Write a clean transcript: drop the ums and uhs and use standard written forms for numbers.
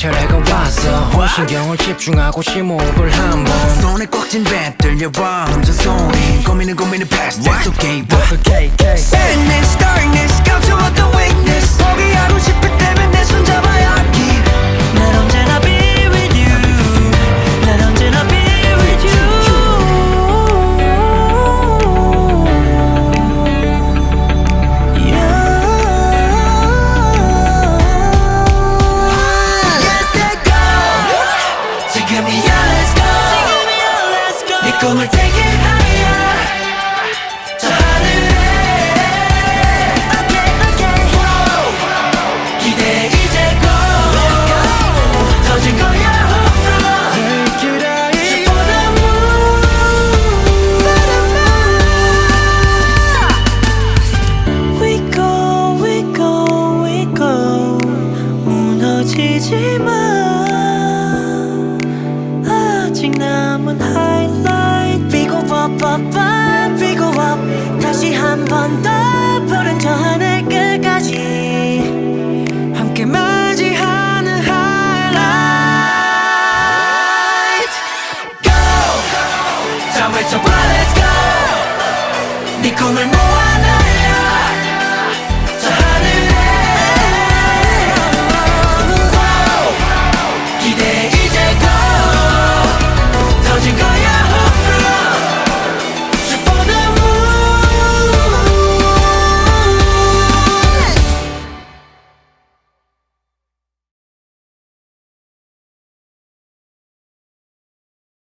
차례가 왔어. 온 신경을 집중하고 심호흡을 한번. 손에 꽉 쥔 배 들려와 혼자 손이 고민은 past. That's okay, That's okay, okay. Sadness, darkness, 감춰왔던 weakness 포기하고 싶을 때면 내 손 잡아야 keep. 난 언제나 be with you. 난 언제나 be with you. 지금이야 let's go 네 꿈을 take it higher 저 하늘에 Okay, okay. 기대해 이제 go 터질 거야 home run Take it high. Shoot for the moon We go, we go, we go. 무너지지 마. 아직 남은 highlight. We go up, up, up, we go up. 다시 한 번 더 푸른 저 하늘 끝까지.